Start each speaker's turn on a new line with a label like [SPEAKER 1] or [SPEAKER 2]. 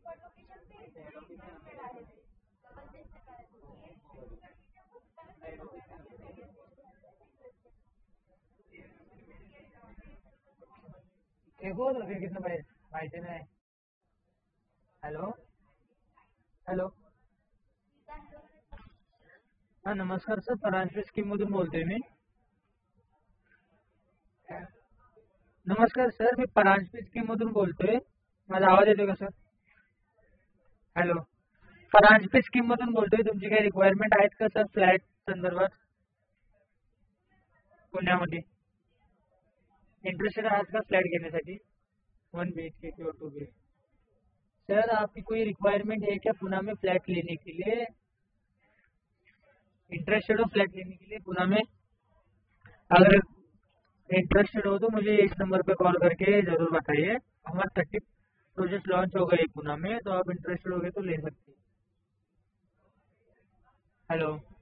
[SPEAKER 1] देखो तो फिर कितने बड़े माहिती नाही. Hello hello. हा नमस्कार सर, परांजपे स्कीम मधून बोलतोय मी. नमस्कार सर, मी परांजपे स्कीम मधून बोलतोय. माझा आवाज येतोय का सर? हॅलो. परांजपे स्कीम मधून बोलतोय. तुमची काही रिक्वायरमेंट आहेत का सर फ्लॅट संदर्भात पुण्यामध्ये? इंटरेस्टेड आहात का फ्लैट घेण्यासाठी? 1 BHK की और 2 BHK? सर आपकी कोई रिक्वायरमेंट है क्या पुणे में फ्लैट लेने के लिए? इंटरेस्टेड हो फ्लैट लेने के लिए पुणे में? अगर इंटरेस्टेड हो तो मुझे इस नंबर पे कॉल करके जरूर बताइए. हमारा 30 प्रोजेक्ट लॉन्च हो गए पुणे में, तो आप इंटरेस्टेड हो गए तो ले सकते हैं. हेलो.